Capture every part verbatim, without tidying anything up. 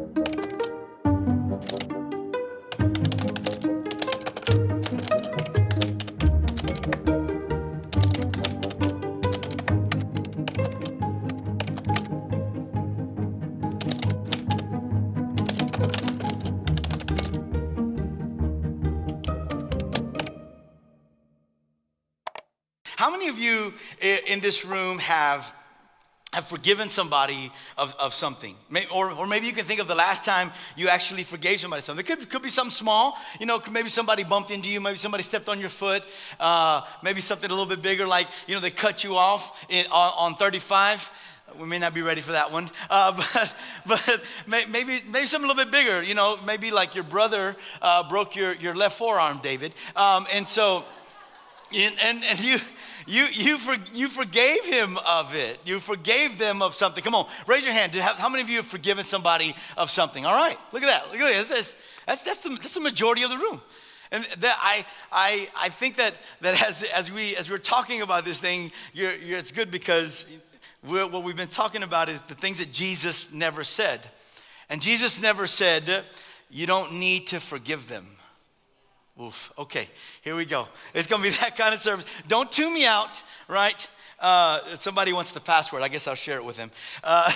How many of you in this room have have forgiven somebody of, of something? Or, or maybe you can think of the last time you actually forgave somebody something. It could, could be something small. You know, maybe somebody bumped into you. Maybe somebody stepped on your foot. Uh, maybe something a little bit bigger, like, you know, they cut you off in, on, on thirty-five. We may not be ready for that one. Uh, but but maybe maybe something a little bit bigger. You know, maybe like your brother uh, broke your, your left forearm, David. Um, and so, and, and, and you... You you for, you forgave him of it. You forgave them of something. Come on, raise your hand. How many of you have forgiven somebody of something? All right, look at that. Look at this. That's that's, that's, the, that's the majority of the room. And that I I I think that that as as we as we're talking about this thing, you're, you're, it's good because we're, what we've been talking about is the things that Jesus never said. And Jesus never said, you don't need to forgive them. Oof, okay, here we go. It's going to be that kind of service. Don't tune me out, right? Uh, somebody wants the password. I guess I'll share it with him. Uh,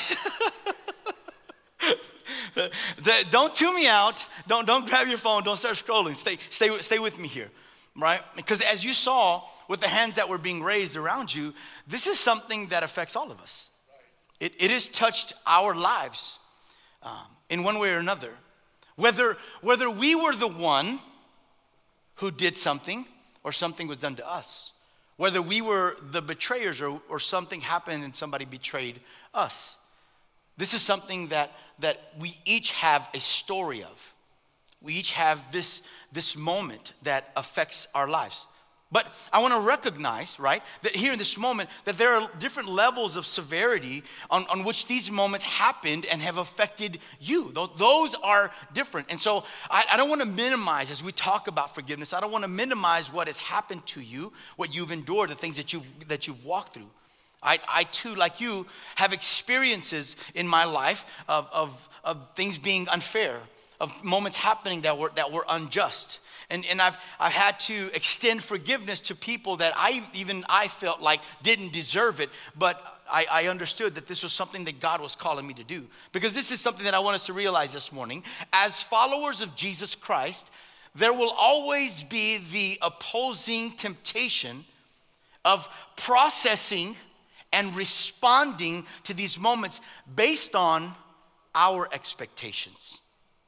the, don't tune me out. Don't, don't grab your phone. Don't start scrolling. Stay, stay, stay with me here, right? Because as you saw with the hands that were being raised around you, this is something that affects all of us. It, it has touched our lives um, in one way or another. Whether, whether we were the one who did something or something was done to us. Whether we were the betrayers or, or something happened and somebody betrayed us. This is something that, that we each have a story of. We each have this, this moment that affects our lives. But I want to recognize, right, that here in this moment, that there are different levels of severity on, on which these moments happened and have affected you. Those, those are different. And so I, I don't want to minimize, as we talk about forgiveness, I don't want to minimize what has happened to you, what you've endured, the things that you've, that you've walked through. I, I too, like you, have experiences in my life of, of, of things being unfair, of moments happening that were, that were unjust. And, and I've, I've had to extend forgiveness to people that I even I felt like didn't deserve it, but I, I understood that this was something that God was calling me to do. Because this is something that I want us to realize this morning. As followers of Jesus Christ, there will always be the opposing temptation of processing and responding to these moments based on our expectations.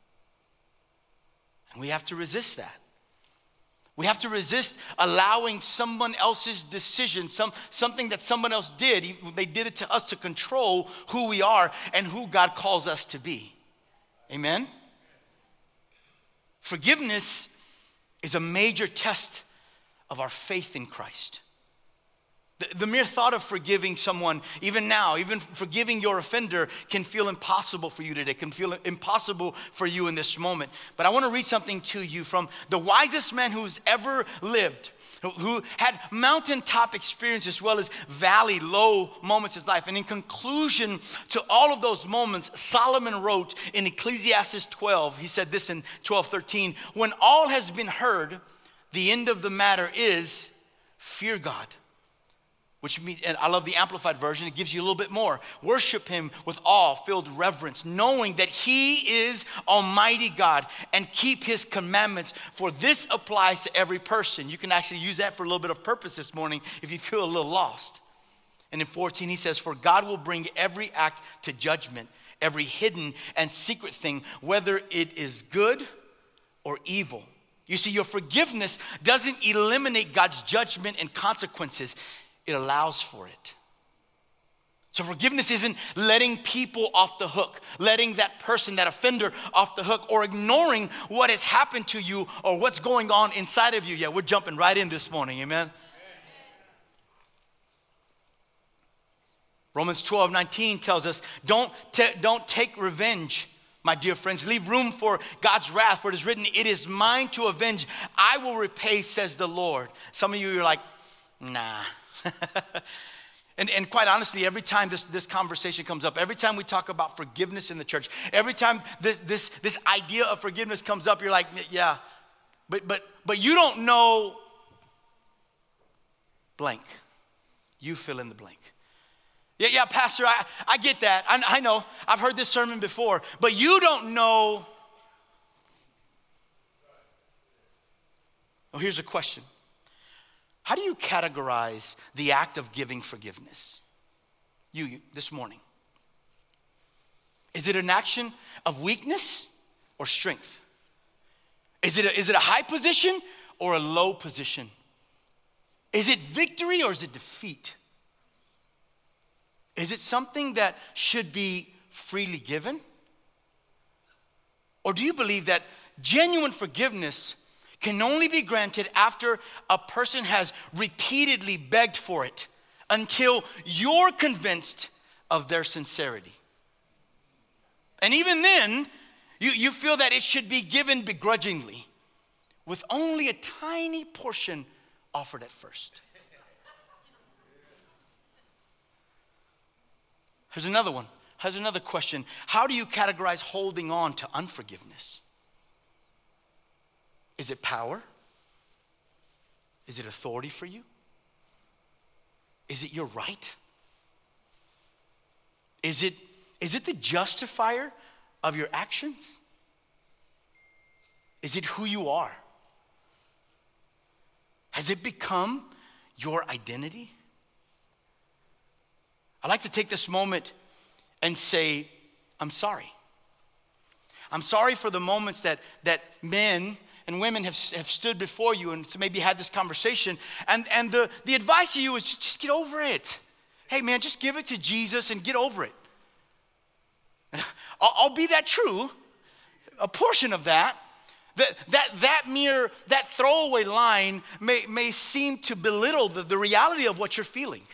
And we have to resist that. We have to resist allowing someone else's decision, some, something that someone else did. They did it to us to control who we are and who God calls us to be. Amen? Forgiveness is a major test of our faith in Christ. The, the mere thought of forgiving someone, even now, even forgiving your offender can feel impossible for you today, can feel impossible for you in this moment. But I want to read something to you from the wisest man who's ever lived, who, who had mountaintop experience as well as valley, low moments in his life. And in conclusion to all of those moments, Solomon wrote in Ecclesiastes twelve, he said this in twelve thirteen, when all has been heard, the end of the matter is fear God. Which means, and I love the Amplified version, it gives you a little bit more. Worship him with awe-filled reverence, knowing that he is Almighty God, and keep his commandments, for this applies to every person. You can actually use that for a little bit of purpose this morning if you feel a little lost. And in fourteen, he says, for God will bring every act to judgment, every hidden and secret thing, whether it is good or evil. You see, your forgiveness doesn't eliminate God's judgment and consequences. It allows for it. So forgiveness isn't letting people off the hook, letting that person, that offender off the hook, or ignoring what has happened to you or what's going on inside of you. Yeah, we're jumping right in this morning, amen? Romans twelve nineteen tells us, don't, t- don't take revenge, my dear friends. Leave room for God's wrath, for it is written, it is mine to avenge. I will repay, says the Lord. Some of you are like, nah. And, and quite honestly, every time this, this conversation comes up, every time we talk about forgiveness in the church, every time this, this, this idea of forgiveness comes up, you're like, yeah, but, but, but you don't know blank. You fill in the blank. Yeah, yeah, Pastor, I, I get that. I, I know. I've heard this sermon before, but you don't know. Well, here's a question. How do you categorize the act of giving forgiveness? You, you, this morning. Is it an action of weakness or strength? Is it a, is it a high position or a low position? Is it victory or is it defeat? Is it something that should be freely given? Or do you believe that genuine forgiveness can only be granted after a person has repeatedly begged for it until you're convinced of their sincerity? And even then, you, you feel that it should be given begrudgingly with only a tiny portion offered at first. Here's another one. Here's another question. How do you categorize holding on to unforgiveness? Is it power? Is it authority for you? Is it your right? Is it, is it the justifier of your actions? Is it who you are? Has it become your identity? I'd like to take this moment and say, I'm sorry. I'm sorry for the moments that, that men and women have, have stood before you and maybe had this conversation. And, and the, the advice to you is just, just get over it. Hey man, just give it to Jesus and get over it. I'll, I'll be that true, a portion of that. That, that, that mere, that throwaway line may, may seem to belittle the, the reality of what you're feeling.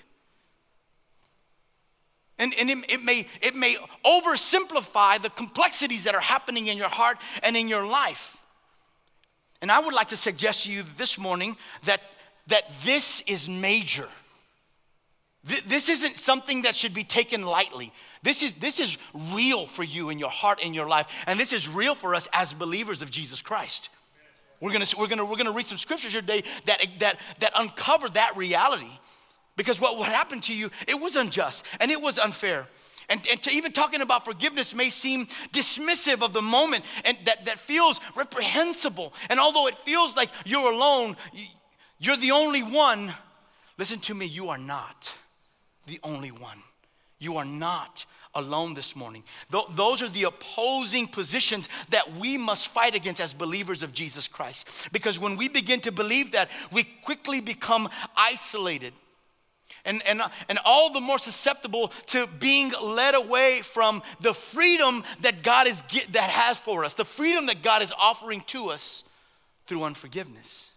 And, and it, it, may, it may oversimplify the complexities that are happening in your heart and in your life. And I would like to suggest to you this morning that, that this is major. Th- this isn't something that should be taken lightly. This is, this is real for you in your heart and your life. And this is real for us as believers of Jesus Christ. We're gonna, we're gonna, we're gonna read some scriptures here today that, that, that uncover that reality. Because what, what happened to you, it was unjust and it was unfair. And, and to even talking about forgiveness may seem dismissive of the moment and that, that feels reprehensible. And although it feels like you're alone, you're the only one. Listen to me, you are not the only one. You are not alone this morning. Th- those are the opposing positions that we must fight against as believers of Jesus Christ. Because when we begin to believe that, we quickly become isolated. And, and, and all the more susceptible to being led away from the freedom that God is that has for us, the freedom that God is offering to us through unforgiveness.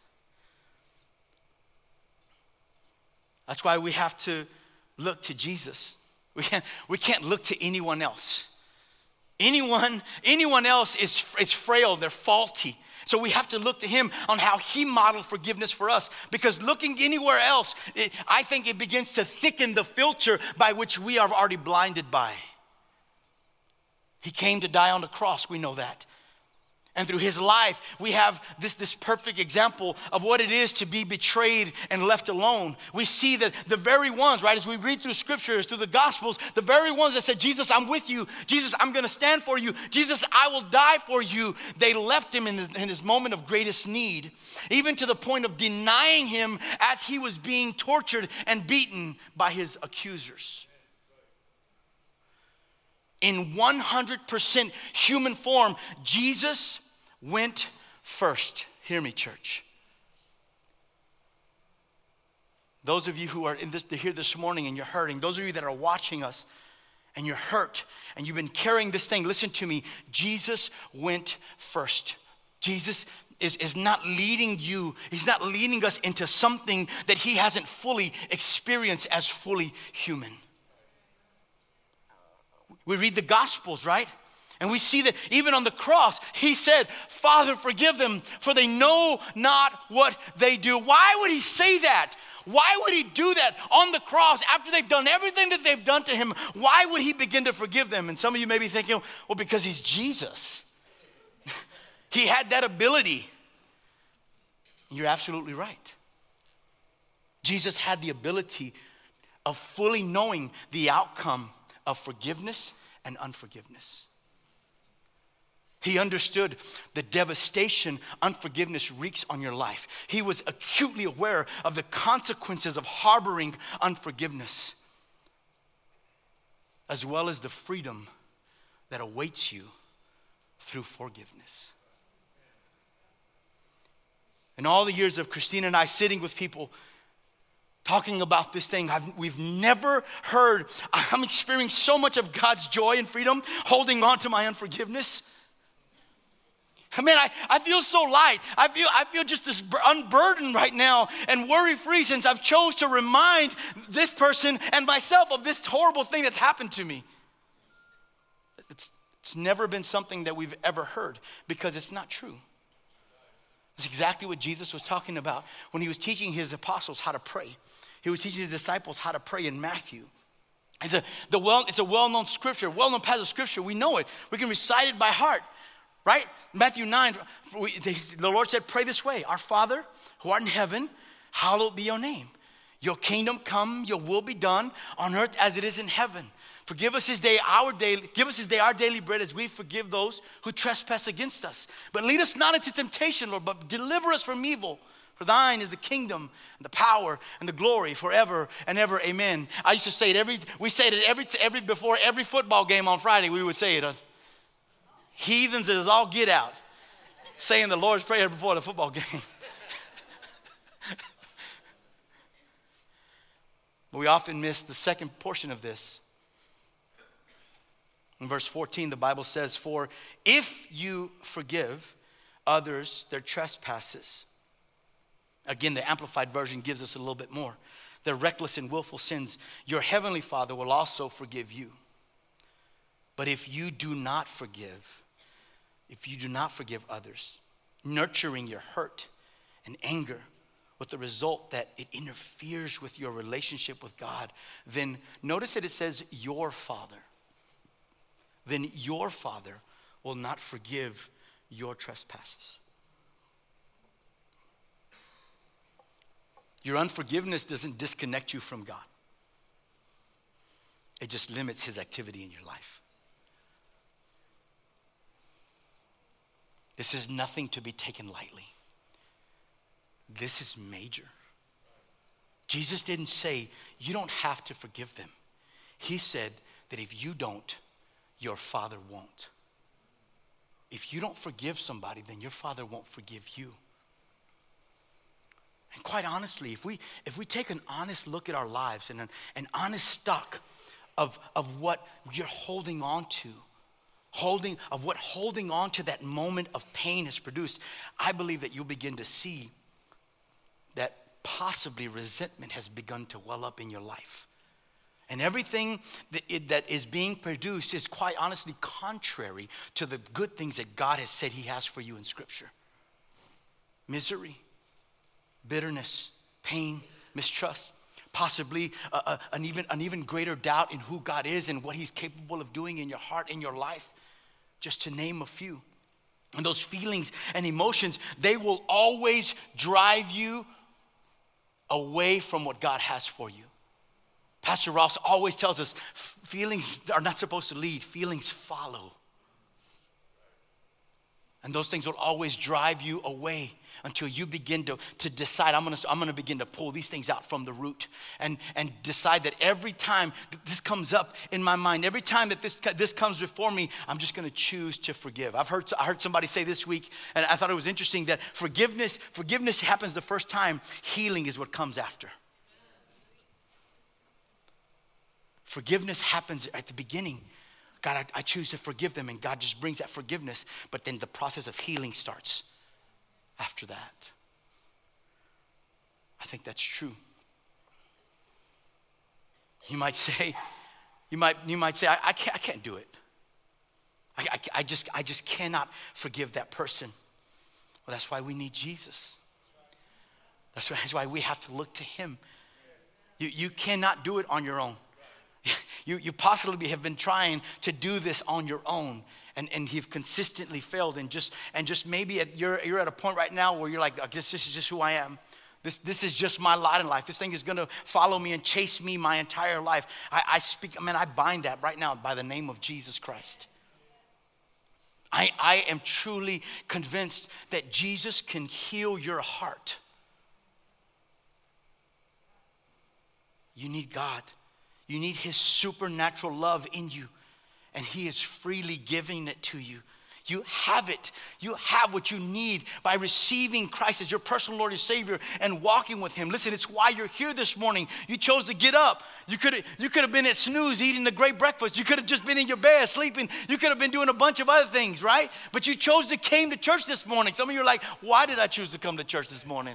That's why we have to look to Jesus. We can't, we can't look to anyone else. Anyone, anyone else is, is frail, they're faulty. So we have to look to him on how he modeled forgiveness for us. Because looking anywhere else, it, I think it begins to thicken the filter by which we are already blinded by. He came to die on the cross, we know that. And through his life, we have this, this perfect example of what it is to be betrayed and left alone. We see that the very ones, right, as we read through scriptures, through the gospels, the very ones that said, Jesus, I'm with you. Jesus, I'm going to stand for you. Jesus, I will die for you. They left him in, the, in his moment of greatest need, even to the point of denying him as he was being tortured and beaten by his accusers. In one hundred percent human form, Jesus went first. Hear me, church. Those of you who are in this here this morning and you're hurting, those of you that are watching us and you're hurt and you've been carrying this thing, listen to me. Jesus went first. Jesus is, is not leading you, he's not leading us into something that he hasn't fully experienced as fully human. We read the Gospels, right? And we see that even on the cross, he said, Father, forgive them, for they know not what they do. Why would he say that? Why would he do that on the cross after they've done everything that they've done to him? Why would he begin to forgive them? And some of you may be thinking, well, because he's Jesus. He had that ability. You're absolutely right. Jesus had the ability of fully knowing the outcome of forgiveness and unforgiveness. He understood the devastation unforgiveness wreaks on your life. He was acutely aware of the consequences of harboring unforgiveness, as well as the freedom that awaits you through forgiveness. In all the years of Christina and I sitting with people talking about this thing, I've, we've never heard, I'm experiencing so much of God's joy and freedom holding on to my unforgiveness. I mean, I, I feel so light. I feel I feel just this unburdened right now and worry-free since I've chose to remind this person and myself of this horrible thing that's happened to me. It's, it's never been something that we've ever heard because it's not true. It's exactly what Jesus was talking about when he was teaching his apostles how to pray. He was teaching his disciples how to pray in Matthew. It's a, the well, it's a well-known scripture, well-known passage of scripture. We know it. We can recite it by heart. Right? Matthew nine, we, the Lord said, pray this way. Our Father, who art in heaven, hallowed be your name. Your kingdom come, your will be done on earth as it is in heaven. Forgive us this day our daily, give us this day our daily bread as we forgive those who trespass against us. But lead us not into temptation, Lord, but deliver us from evil. For thine is the kingdom and the power and the glory forever and ever. Amen. I used to say it every, we say it every, every before every football game on Friday, we would say it. Uh, Heathens that is all get out, saying the Lord's Prayer before the football game. But we often miss the second portion of this. In verse fourteen, the Bible says, for if you forgive others their trespasses. Again, the Amplified Version gives us a little bit more. Their reckless and willful sins, your heavenly Father will also forgive you. But if you do not forgive, if you do not forgive others, nurturing your hurt and anger with the result that it interferes with your relationship with God, then notice that it says your Father. Then your Father will not forgive your trespasses. Your unforgiveness doesn't disconnect you from God. It just limits his activity in your life. This is nothing to be taken lightly. This is major. Jesus didn't say, you don't have to forgive them. He said that if you don't, your Father won't. If you don't forgive somebody, then your Father won't forgive you. And quite honestly, if we if we take an honest look at our lives and an, an honest stock of, of what you're holding on to, holding of what holding on to that moment of pain has produced, I believe that you'll begin to see that possibly resentment has begun to well up in your life. And everything that, it, that is being produced is quite honestly contrary to the good things that God has said he has for you in Scripture. Misery, bitterness, pain, mistrust, possibly a, a, an, even, an even greater doubt in who God is and what he's capable of doing in your heart, in your life. Just to name a few. And those feelings and emotions, they will always drive you away from what God has for you. Pastor Ross always tells us feelings are not supposed to lead, feelings follow. And those things will always drive you away until you begin to, to decide, I'm gonna, I'm gonna begin to pull these things out from the root and, and decide that every time that this comes up in my mind, every time that this, this comes before me, I'm just gonna choose to forgive. I've heard, I heard somebody say this week, and I thought it was interesting that forgiveness, forgiveness happens the first time, healing is what comes after. Forgiveness happens at the beginning. God, I, I choose to forgive them, and God just brings that forgiveness, but then the process of healing starts after that. I think that's true. You might say, you might, you might say, I, I can't, I can't do it. I, I, I just, I just cannot forgive that person. Well, that's why we need Jesus. That's why, that's why we have to look to him. You, you cannot do it on your own. You, you possibly have been trying to do this on your own, and, and you've consistently failed, and just and just maybe at, you're, you're at a point right now where you're like, this, this is just who I am. This, this is just my lot in life. This thing is going to follow me and chase me my entire life. I, I speak, I mean, I bind that right now by the name of Jesus Christ. I, I am truly convinced that Jesus can heal your heart. You need God. You need his supernatural love in you, and he is freely giving it to you. You have it. You have what you need by receiving Christ as your personal Lord and Savior and walking with him. Listen, it's why you're here this morning. You chose to get up. You could have you could have been at snooze eating a great breakfast. You could have just been in your bed sleeping. You could have been doing a bunch of other things, right? But you chose to came to church this morning. Some of you are like, why did I choose to come to church this morning?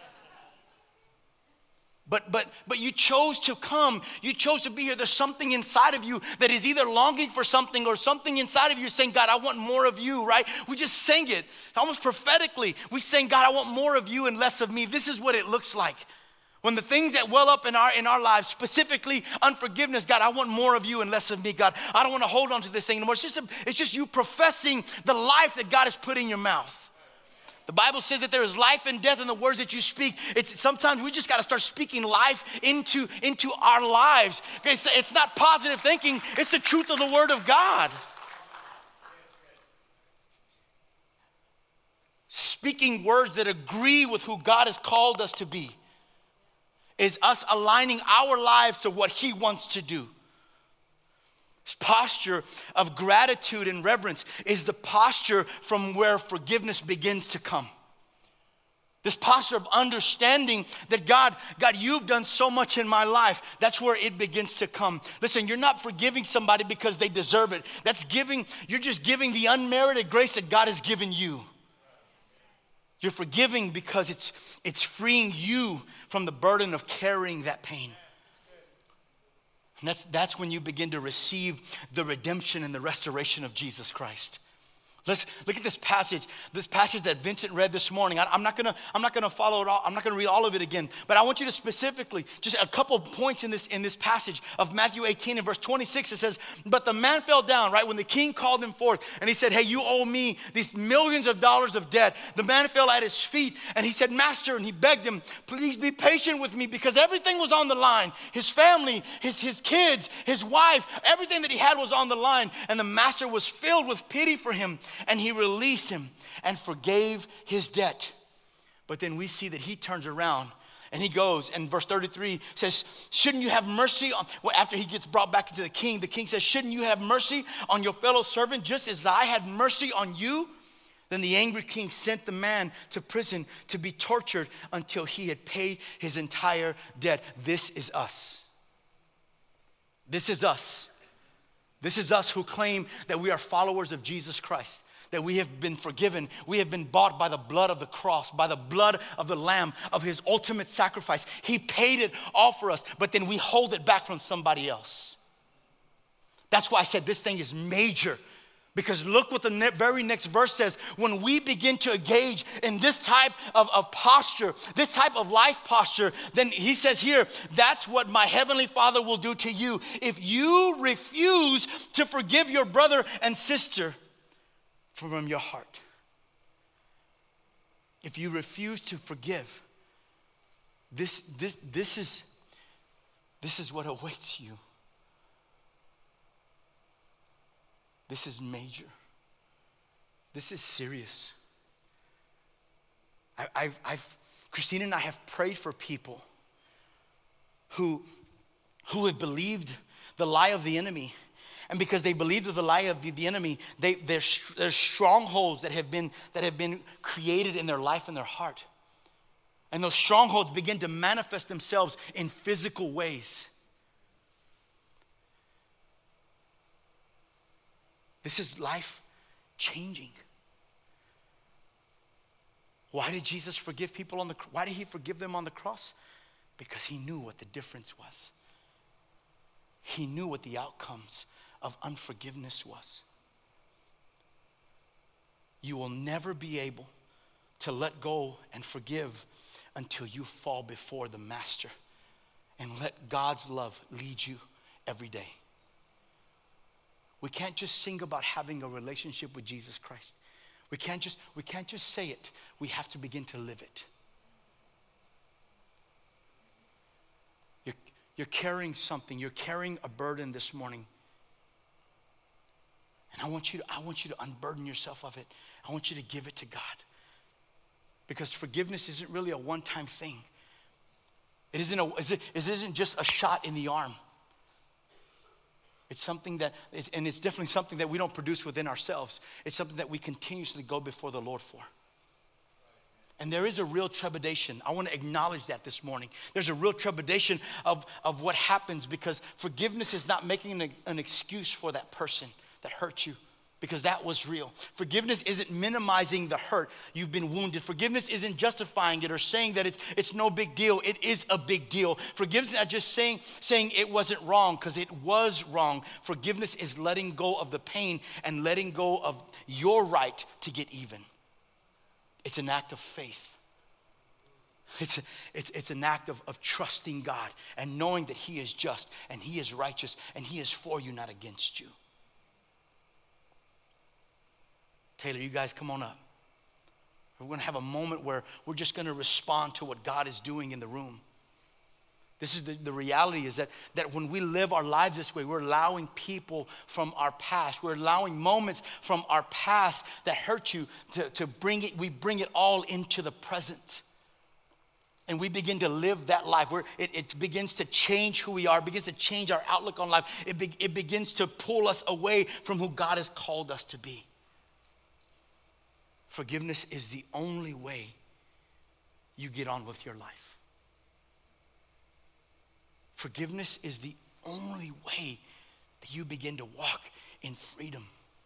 But but but you chose to come. You chose to be here. There's something inside of you that is either longing for something or something inside of you saying, God, I want more of you, right? We just sang it almost prophetically. We sang, God, I want more of you and less of me. This is what it looks like. When the things that well up in our in our lives, specifically unforgiveness, God, I want more of you and less of me, God. I don't want to hold on to this thing anymore. It's just, a, it's just you professing the life that God has put in your mouth. The Bible says that there is life and death in the words that you speak. It's sometimes we just got to start speaking life into, into our lives. It's, it's not positive thinking. It's the truth of the word of God. Speaking words that agree with who God has called us to be is us aligning our lives to what he wants to do. This posture of gratitude and reverence is the posture from where forgiveness begins to come. This posture of understanding that God, God, you've done so much in my life. That's where it begins to come. Listen, you're not forgiving somebody because they deserve it. That's giving, you're just giving the unmerited grace that God has given you. You're forgiving because it's, it's freeing you from the burden of carrying that pain. And that's, that's when you begin to receive the redemption and the restoration of Jesus Christ. Let's look at this passage, this passage that Vincent read this morning. I, I'm not gonna, I'm not gonna follow it all. I'm not gonna read all of it again. But I want you to specifically, just a couple of points in this in this passage of Matthew eighteen and verse twenty-six. It says, "But the man fell down," right, when the king called him forth, and he said, "Hey, you owe me these millions of dollars of debt." The man fell at his feet, and he said, "Master," and he begged him, "please be patient with me," because everything was on the line. His family, his his kids, his wife, everything that he had was on the line. And the master was filled with pity for him. And he released him and forgave his debt. But then we see that he turns around and he goes, and verse thirty-three says, "Shouldn't you have mercy on," well, after he gets brought back into the king, the king says, "Shouldn't you have mercy on your fellow servant just as I had mercy on you?" Then the angry king sent the man to prison to be tortured until he had paid his entire debt. This is us. This is us. This is us who claim that we are followers of Jesus Christ. That we have been forgiven. We have been bought by the blood of the cross, by the blood of the Lamb, of his ultimate sacrifice. He paid it all for us, but then we hold it back from somebody else. That's why I said this thing is major. Because look what the ne- very next verse says. When we begin to engage in this type of, of posture, this type of life posture, then he says here, that's what my heavenly Father will do to you. If you refuse to forgive your brother and sister from your heart. If you refuse to forgive, this, this, this, is, this is what awaits you. This is major. This is serious. I, I've, I've, Christina and I have prayed for people who, who have believed the lie of the enemy. And because they believed the lie of the, the enemy, they, there's, there's strongholds that have been that have been created in their life and their heart. And those strongholds begin to manifest themselves in physical ways. This is life changing. Why did Jesus forgive people on the why did he forgive them on the cross? Because he knew what the difference was. He knew what the outcomes of unforgiveness was. You will never be able to let go and forgive until you fall before the master and let God's love lead you every day. We can't just sing about having a relationship with Jesus Christ. We can't just, we can't just say it. We have to begin to live it. You're, you're carrying something. You're carrying a burden this morning. And I want you to, I want you to unburden yourself of it. I want you to give it to God. Because forgiveness isn't really a one-time thing. It isn't, a, it isn't just a shot in the arm. It's something that, is, and it's definitely something that we don't produce within ourselves. It's something that we continuously go before the Lord for. And there is a real trepidation. I want to acknowledge that this morning. There's a real trepidation of, of what happens, because forgiveness is not making an, an excuse for that person that hurt you, because that was real. Forgiveness isn't minimizing the hurt. You've been wounded. Forgiveness isn't justifying it or saying that it's it's no big deal. It is a big deal. Forgiveness is not just saying, saying it wasn't wrong, because it was wrong. Forgiveness is letting go of the pain and letting go of your right to get even. It's an act of faith. It's, a, it's, it's an act of, of trusting God and knowing that He is just and He is righteous and He is for you, not against you. Taylor, you guys come on up. We're going to have a moment where we're just going to respond to what God is doing in the room. This is the, the reality is that, that when we live our lives this way, we're allowing people from our past. We're allowing moments from our past that hurt you to, to bring it, we bring it all into the present. And we begin to live that life where it, it begins to change who we are, begins to change our outlook on life. It, be, it begins to pull us away from who God has called us to be. Forgiveness is the only way you get on with your life. Forgiveness is the only way that you begin to walk in freedom.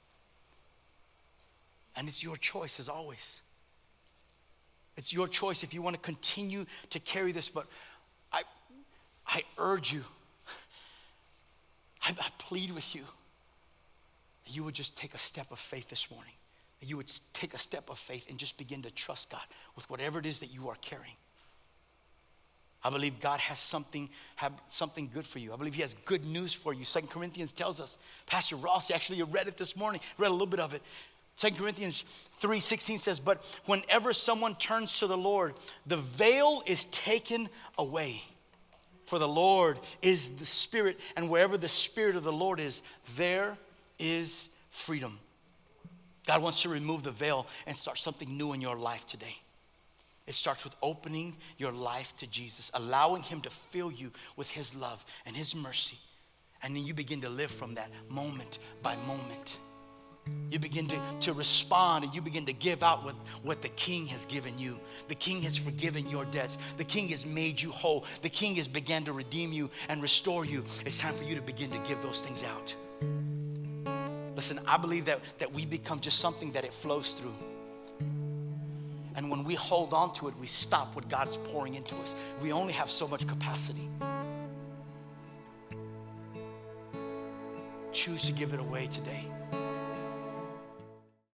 And it's your choice as always. It's your choice if you want to continue to carry this, but I, I urge you, I, I plead with you that you would just take a step of faith this morning. You would take a step of faith and just begin to trust God with whatever it is that you are carrying. I believe God has something, have something good for you. I believe He has good news for you. Second Corinthians tells us, Pastor Ross actually read it this morning, read a little bit of it. Second Corinthians three sixteen says, but whenever someone turns to the Lord, the veil is taken away. For the Lord is the Spirit, and wherever the Spirit of the Lord is, there is freedom. God wants to remove the veil and start something new in your life today. It starts with opening your life to Jesus, allowing Him to fill you with His love and His mercy. And then you begin to live from that moment by moment. You begin to, to respond and you begin to give out what, what the King has given you. The King has forgiven your debts. The King has made you whole. The King has begun to redeem you and restore you. It's time for you to begin to give those things out. Listen, I believe that, that we become just something that it flows through. And when we hold on to it, we stop what God is pouring into us. We only have so much capacity. Choose to give it away today.